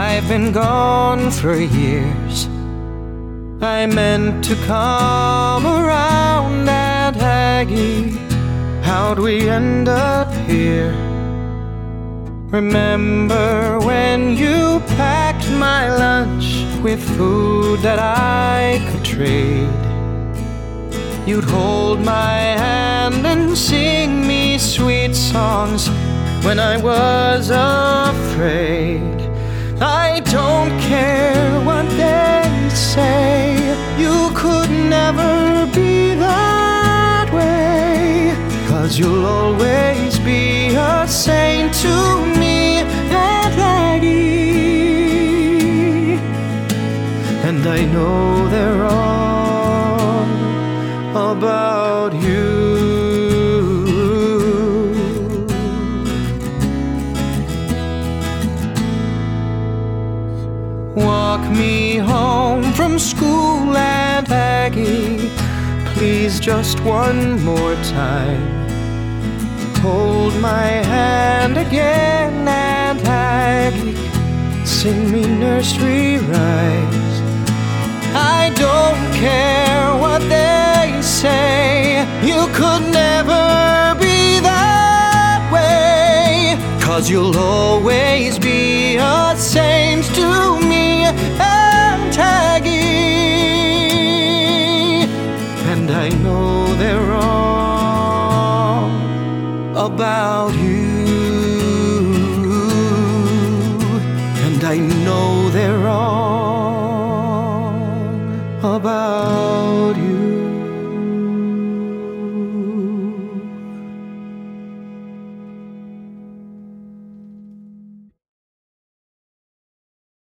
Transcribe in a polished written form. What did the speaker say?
I've been gone for years. I meant to come around, Aunt Aggie. How'd we end up here? Remember when you packed my lunch with food that I could trade? You'd hold my hand and sing me sweet songs when I was afraid. I don't care what they say, you could never be that way, 'cause you'll always be a saint to me, Aunt Aggie. And I know they're wrong about you. Walk me home from school, Aunt Aggie, please, just one more time. Hold my hand again, Aunt Aggie, sing me nursery rhymes. I don't care what they say, you could never be that way, 'cause you'll always be a saint to me, Aunt Aggie. And I know they're wrong about you, and I know they're wrong about you.